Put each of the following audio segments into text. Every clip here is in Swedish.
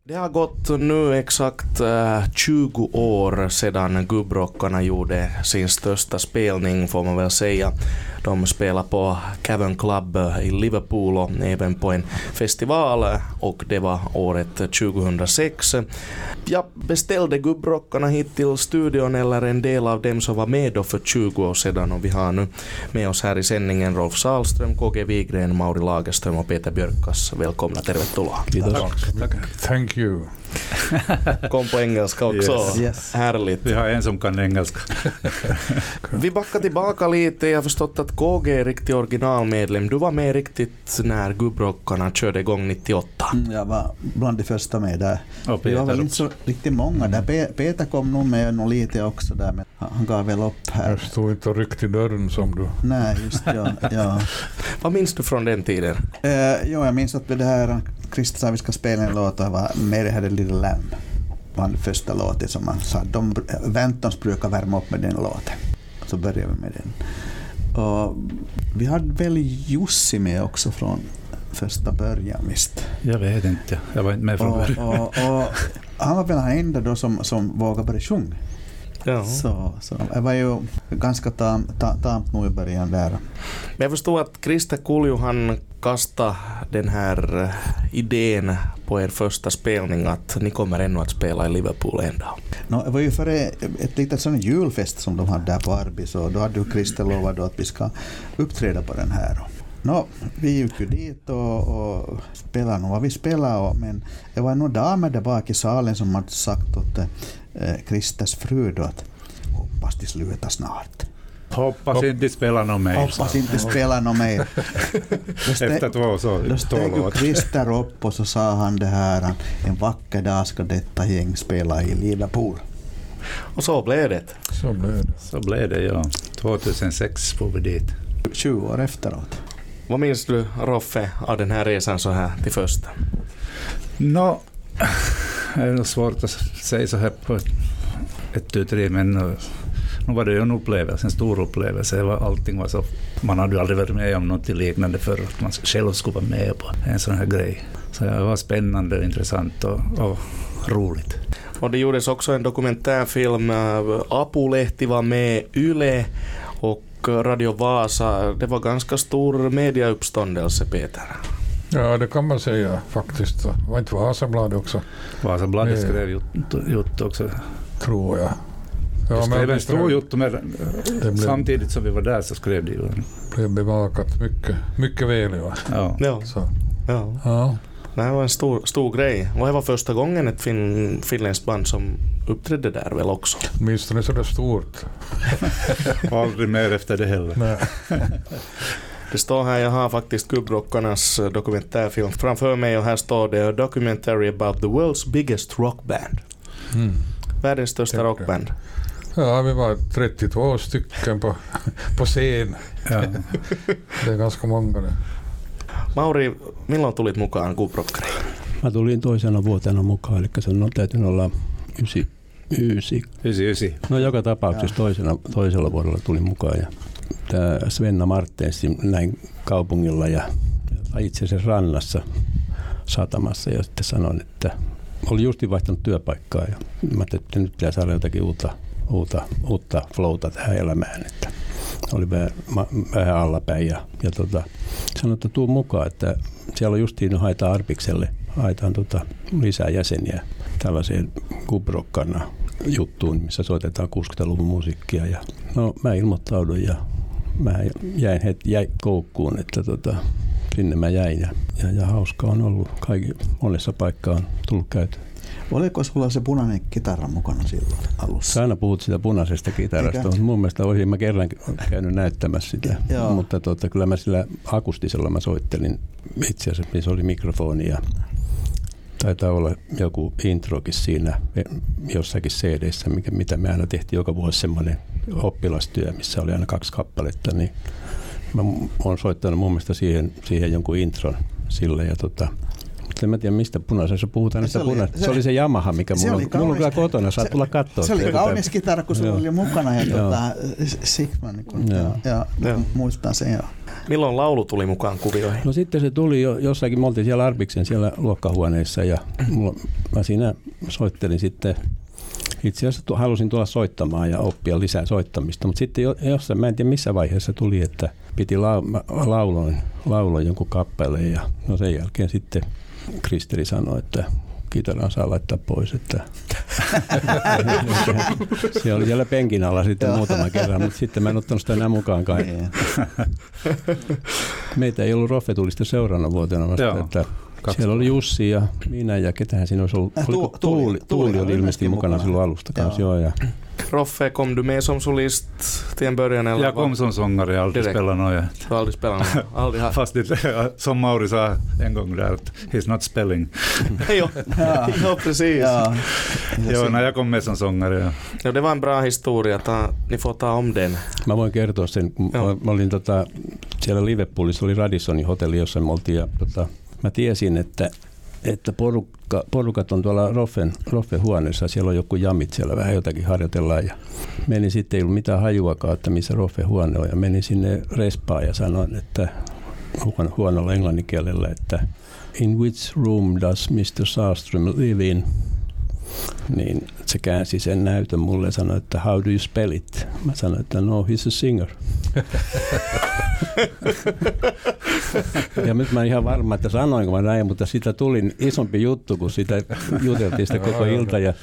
Det har gått nu exakt 20 år sedan Gubbrockarna gjorde sin största spelning, får man väl säga. De spelar på Cavern Club i Liverpool och även på en festival, och det var året 2006. Jag beställde Gubbrockarna hit till studion, eller en del av dem som var med då för 20 år sedan, och vi har nu med oss här i sändningen Rolf Sahlström, KG Wigren, Mauri Lagerström och Peter Björkas. Välkomna, tervetuloa. Tack. Thank you. Kom på engelska också. Yes. Härligt. Vi har en som kan engelska. Vi backar tillbaka lite. Jag har förstått att KG är riktig originalmedlem. Du var med riktigt när Gubbrockarna körde igång 98. Jag var bland de första med där. Vi var väl inte så riktigt många där. Peter kom nog med någon lite också där, men han gav väl upp här. Jag stod inte och ryckte i dörren som du. Nej, just ja. Vad minns du från den tiden? Jag minns att det här Krista sa vi ska spela en låt och var Mary Had a Little Lamb. Var den första låten som man sa. Ventons brukar värma upp med den låten. Så började vi med den. Och vi hade väl Jussi med också från första början, visst. Jag vet inte. Jag var inte med från början. Och han var väl den enda då som vågade börja sjunga. Ja. Så jag var ju ganska tamt nog i början där. Men jag förstår att Krista Kulju, han kastade den här idén på er första spelning att ni kommer ännu att spela i Liverpool en dag. Det var ju för ett litet sån julfest som de hade där på Arbis, och då hade ju Krista lovat att vi ska uppträda på den här. Vi gick ju dit och spelade nog vad vi spelade, men det var nog damer där bak i salen som hade sagt åt Kristas fru då att hoppas de slutar snart. Hoppas inte spela någon mer. Hoppas inte spela någon mer. Efter 2 år. Då steg ju Krista upp och så sa han det här: en vacker dag ska detta gäng spela i Liverpool. Och så blev det. Så blev det, ja. 2006 får vi dit. 20 år efteråt. Vad minns du, Roffe, av den här resan så här till första? Det är nog svårt att säga så här på ett tu-tre, men nu var det ju en upplevelse, en stor upplevelse. Allting var så, man hade ju aldrig varit med om något liknande för att man själv skulle vara med på en sån här grej. Så det var spännande, intressant och roligt. Och det gjordes också en dokumentärfilm. Apulehti var med, Yle och Radio Vasa. Det var ganska stor mediauppståndelse, Peter. Ja, det kan man säga faktiskt. Det var inte Vasabladet också? Vasabladet skrev gjort också. Tror jag. Ja, skrev en stor jotto med samtidigt som vi var där så skrev det ju. Det blev bevakat mycket väl. Ja. Så. Ja. Det här var en stor grej. Och det var första gången ett finländskt band som uppträdde där väl också. Minns det så där stort? Aldrig mer efter det heller. Nej. Det står här, jag har faktiskt Gubbrockarnas dokumentärfilm framför mig, och här står det: A documentary about the world's biggest rockband. Världens största rockband. Ja, vi var 32 stycken på scen. Ja. Det är ganska många det. Mauri, milloin tulit mukaan Gubrockariin? Mä tulin toisena vuotena mukaan, eli se on täytynyt olla 99. No joka tapauksessa toisella vuodella tulin mukaan. Ja tämä Svenna Martensi näin kaupungilla ja itse asiassa rannassa satamassa, ja sitten sanoin, että oli justiin vaihtanut työpaikkaa ja mä ajattelin, että nyt pitää saada jotakin uutta flowta tähän elämään, että oli vähän allapäin ja sanoin, että tuu mukaan, että siellä on justiin haetaan Arpikselle lisää jäseniä tällaiseen Gubbrockarna juttuun, missä soitetaan 60-luvun musiikkia, ja mä ilmoittaudun ja mä jäin koukkuun, että sinne mä jäin ja hauska on ollut. Monessa paikkaa on tullut käyty. Oliko sulla se punainen kitara mukana silloin alussa? Sä aina puhut sitä punaisesta kitarasta, mutta mun mielestä olisin mä kerran käynyt näyttämässä sitä. Mutta kyllä mä sillä akustisella mä soittelin itse asiassa, missä oli mikrofoni, ja taitaa olla joku introkin siinä jossakin CD-ssä, mitä me aina tehtiin joka vuosi semmoinen oppilastyö, missä oli aina 2 kappaletta, niin mä oon soittanut mun mielestä siihen jonkun intron sille, ja En mä tiedä mistä punaisessa puhutaan. Se oli se Yamaha, mikä mulla on kyllä kotona. Saat tulla katsoa. Se oli kaunis kitara, kun se oli mukana. Ja Sigman, ja muistan sen. Milloin laulu tuli mukaan kuvioihin? No sitten se tuli jossakin, me oltiin siellä Arbiksen siellä luokkahuoneessa ja mä siinä soittelin sitten. Itse asiassa halusin tulla soittamaan ja oppia lisää soittamista, mutta sitten jossain, mä en tiedä missä vaiheessa tuli, että piti lauloin jonkun kappaleen ja no sen jälkeen sitten Kristeri sanoi, että kitaran saa laittaa pois, että se oli siellä penkin alla sitten muutaman kerran, mutta sitten mä en ottanut sitä enää mukaan kai. Meitä ei ollut Roffe tuli sitten seuraavana vuotena vasta, että siellä oli Jussi ja minä ja ketähän siinä olisi ollut. Tuuli oli ilmeisesti mukana silloin alusta kanssa. Joo, ja. Roffe, kom du med som solist till en början? Eller? Jag kom som sångare, jag har aldrig spelat något. Du har aldrig spelat något? Aldrig haft. Fast som Mauri sa en gång där, he's not spelling. Ja, precis. Ja, när jag kom med som sångare. Ja, det var en bra historia. Ni får ta om den. Mä voin kertoa sen. Mä olin siellä Liverpoolissa, oli Radisonin hotelli, jossa me oltiin ja mä tiesin, että porukat on tuolla Roffen huoneessa, siellä on joku jamit, siellä vähän jotakin harjoitellaan ja menin sitten, ei ollut mitään hajuakaan, että missä Roffen huone on ja menin sinne respaan ja sanoin, että huonolla englanninkielellä, että in which room does Mr. Sahlström live in? Niin se käänsi sen näytön mulle ja sanoi, että how do you spell it? Mä sanoin, että no, he's a singer. Ja nyt mä en ihan varma, että sanoinko mä näin, mutta siitä tuli isompi juttu, kun sitä juteltiin sitä koko ilta. Ja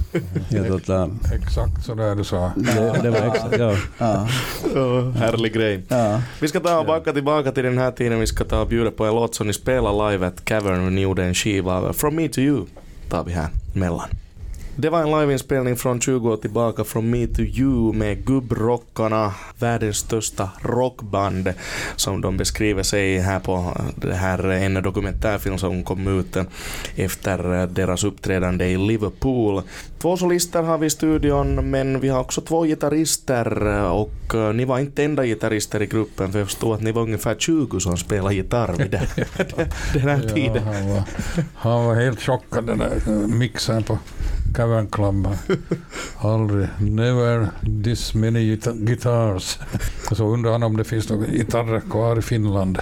Exakt så där du sa. Det var exakt, ja. Härlig grej. Vi ska ta och backa tillbaka till den här tiden. Vi ska ta och bjuda på en låt som ni spelar live at Cavern. Ni gjorde en skiva. From Me To You tar vi här mellan. Det var en liveinspelning från 20 år tillbaka, From Me To You, med Gubbrockarna, världens största rockband, som de beskriver sig här på det här en dokumentärfilm som kom ut efter deras uppträdande i Liverpool. 2 solister har vi i studion, men vi har också 2 gitarrister, och ni var inte enda gitarrister i gruppen, för jag förstod att ni var ungefär 20 som spelar gitarr vid den här tiden. Han var helt chockad, den där mixen på Cavern Club. Aldrig, never this many guitars. Så undrar han om det finns några gitarrer kvar i Finland.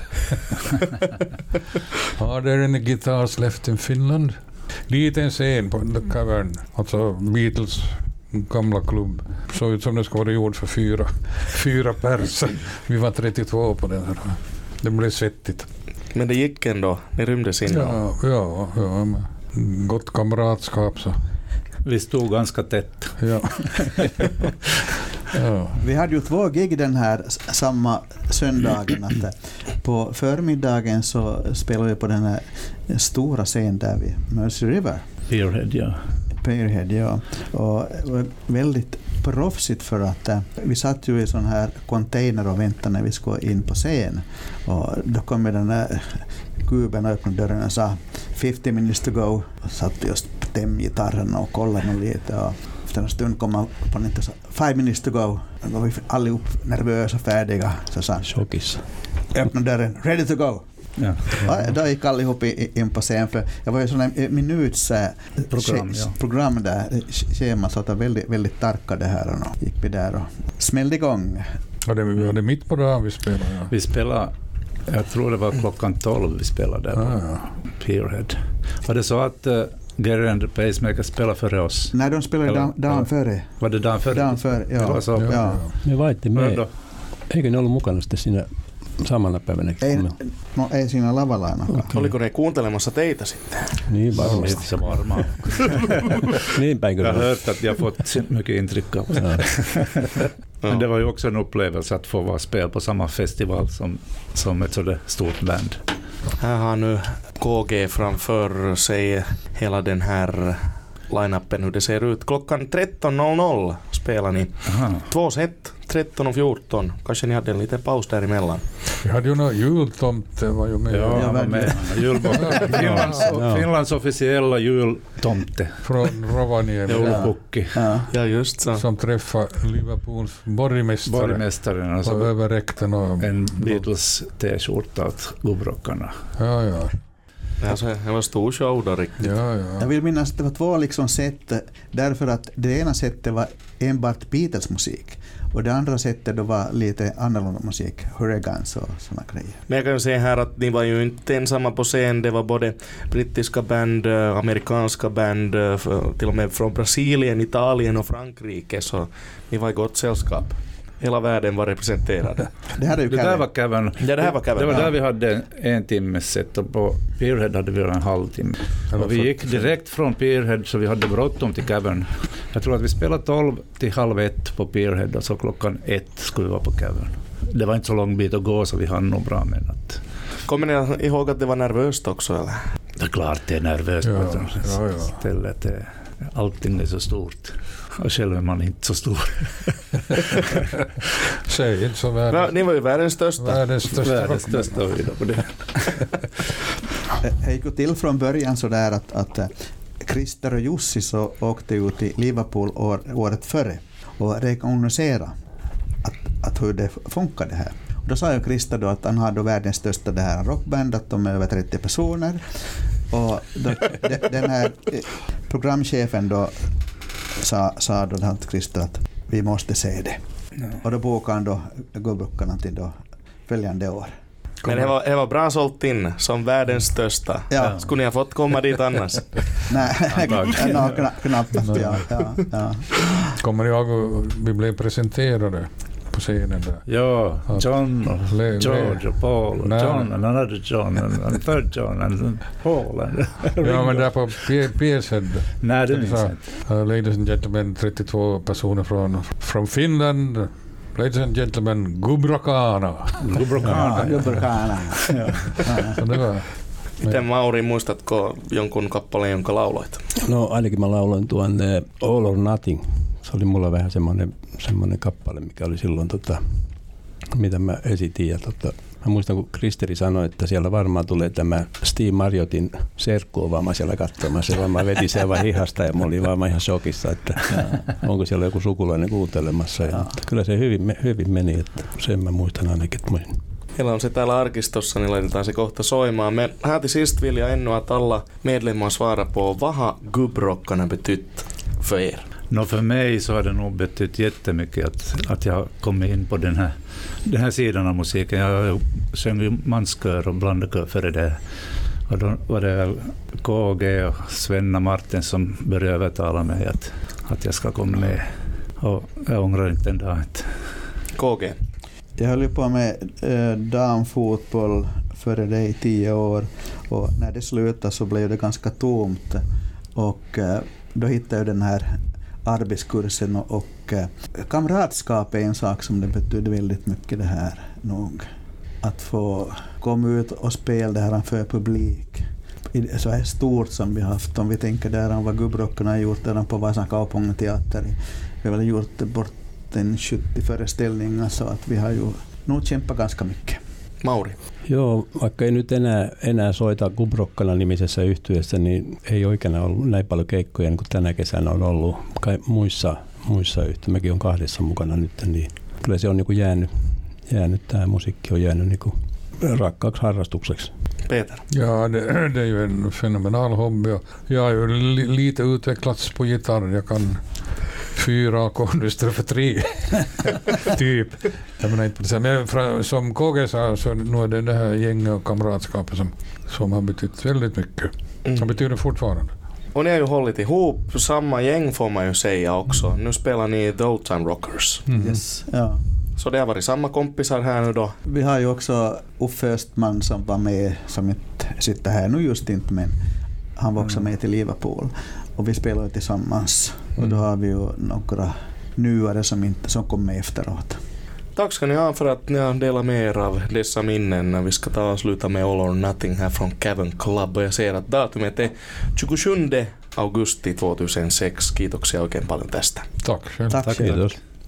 Are there any guitars left in Finland? Liten scen på The Cavern, alltså Beatles gamla klubb. Så ut som det ska vara gjord för fyra pers. Vi var 32 på den här. Det blev svettigt. Men det gick ändå, det rymdes in. Ja, gott kamratskap så. Vi stod ganska tätt. Ja. Vi hade ju 2 gig den här samma söndagen. Att på förmiddagen så spelade vi på den här stora scenen där vid Mersey River. Pierhead, ja. Och väldigt proffsigt, för att vi satt ju i sån här container och väntade när vi skulle in på scen. Och då kom den där kuben och öppnade dörren och sa 50 minutes to go. Och satt vi just gitarren och kollade lite, och efter en stund kom man på och sa 5 minutes to go. Då var vi allihop nervösa och färdiga. Så sa Tjockis. Öppnade dörren, ready to go. Ja. Då gick allihop in på scen, för jag var ju sån en minuts program där, schema, så att det var väldigt, väldigt tarka det här, och gick vi där och smällde igång. Ja, det var det mitt på dagen vi spelade. Ja. Vi spelade, jag tror det var klockan 12 vi spelade där på Pierhead. Var det så att Gary and the Pacemaker spelade före oss? Nej, de spelade dagen före. Var det dagen före? Dagen före, ja. Det var så, ja. Me var inte med. Eikö ne ollut mukana sitten siinä samana päivänä? Ei siinä lavalla ainakaan. Okay. Oliko ne kuuntelemassa teitä sitten? Niin varmasti. Se varmaan. Niin päin jag har hört att jag fått mycket intryck av. Men det var ju också en upplevelse att få vara spel på samma festival som ett sådär stort band. Här har nu KG framför sig hela den här line-upen, hur det ser ut. Klockan 13.00 spelar ni. 2 set, 13 och 14. Kanske ni hade en liten paus däremellan. Vi hade ju någon jultomte, var ju med. Ja, han var med. Finlands officiella jultomte. Från Rovaniemi. Joulupukki. Ja, just så. Som träffade Liverpools borgmästaren. Alltså, och överräckte en Beatles t-skjorta åt Gubbrockarna. Ja. Alltså, det var stor show då riktigt. Ja. Jag vill minnas att det var 2 liksom sätt, därför att det ena sättet var enbart Beatles-musik och det andra sättet då var lite annorlunda musik, Hurricanes och såna grejer. Men jag kan ju säga här att ni var ju inte ensamma på scen, det var både brittiska band, amerikanska band, till och med från Brasilien, Italien och Frankrike, så ni var i gott sällskap. Hela världen var representerad. Det här var Cavern. Det här var Cavern. Det var där vi hade 1 timmes set och på Pierhead hade vi en halvtimme. Och vi gick direkt från Pierhead så vi hade bråttom till Cavern. Jag tror att vi spelade 12 till 12:30 på Pierhead och så 1:00 skulle vi vara på Cavern. Det var inte så lång bit att gå så vi hann nog bra med att... Kommer ni ihåg att det var nervöst också eller? Det är klart det är nervöst. Ja. Stället allting är så stort. Och själv är man inte så stor. Säg inte så världens... Ni var ju världens största. Världens största på det. Det gick till från början så där att Christer och Jussi så åkte ut till Liverpool året före och rekognosera att hur det funkar det här. Och då sa ju Christer då att han har då världens största det här rockband, att de är över 30 personer. Och då, den här programchefen då sa då till Christer att vi måste se det. Ja. Och då bokade han då Gubbrockarna till då följande år. Men det var bra sålt in som världens största. Ja. Skulle ni ha fått komma dit annars? Nej, knappt. Ja. Kommer ni ihåg vi blev presenterade på scenen där? Ja, John, George och Paul, John, and another John, and third John, and Paul. And ja, men där på Piershead. Nej, det minns jag inte. Ladies and gentlemen, 32 personer från Finland. Ladies and gentlemen, Gubbrockarna. Så det var... Miten Mauri, muistatko jonkun kappaleen, jonka lauloit? No ainakin mä lauloin tuon All or Nothing. Se oli mulla vähän semmoinen kappale, mikä oli silloin, mitä mä esitin. Ja mä muistan, kun Kristeri sanoi, että siellä varmaan tulee tämä Steve Marriotin serkku vaan siellä katsomassa. Se varmaan veti sen vaan hihasta ja mä olin varmaan ihan shokissa, että onko siellä joku sukulainen kuuntelemassa. Ja, kyllä se hyvin meni, että sen mä muistan ainakin. Meillä on se täällä arkistossa, niin laitetaan se kohta soimaan. Men här till sist vill jag ännu att alla medlemmar svara på vad har Gubbrockarna betytt för er? No, för mig så har det nog betytt jättemycket att jag kom in på den här sidan av musiken. Jag sjöng ju manskör och blandkör före det. Och då var det väl KG och Svenna Martin som började övertala mig att jag ska komma med. Och jag ångrar inte en dag inte. KG? Jag höll ju på med damfotboll före det i 10 år och när det slutade så blev det ganska tomt och då hittade jag den här arbetskursen och kamratskap är en sak som det betyder väldigt mycket det här nog. Att få komma ut och spela det här för publik. Så här stort som vi haft, om vi tänker där vad Gubbrockarna har gjort där på Vasan Kaupunginteater. Vi har väl gjort bort en 70 föreställningar så att vi har ju nog kämpat ganska mycket. Mauri? Joo, vaikka ei nyt enää soita Gubrokkana nimisessä yhtyeessä, niin ei oikein ollut näin paljon keikkoja niin kuin tänä kesänä on ollut. Muissa yhtiöissä, mäkin on 2 mukana nyt, niin kyllä se on niin kuin jäänyt tämä musiikki on jäänyt niin kuin rakkaaksi harrastukseksi. Peter? Ja, det är ju en fenomenal hobby. Jag har ju lite utvecklats på gitarr. Jag kan 4 ackord istället för 3. Typ. Jag menar inte det. Men som KG sa så nu är det här gänget och kamratskapet som har betytt väldigt mycket. Som betyder fortfarande. Och ni har ju hållit ihop, samma gäng får man ju säga också. Nu spelar ni The Old Time Rockers. Yes, ja. Så det har varit samma kompisar här nu då? Vi har ju också Uffe Östman som var med, som inte sitter här nu just inte, men han var också med till Liverpool. Och vi spelade tillsammans. Och då har vi ju några nyare som kom med efteråt. Tack ska ni ha för att ni har delat med er av dessa minnen. Vi ska ta och sluta med All or Nothing här från Cavern Club. Och jag ser att datumet är 27. augusti 2006. Kiitoksia oikein paljon tästä. Tack själv. Tack. Kiitos.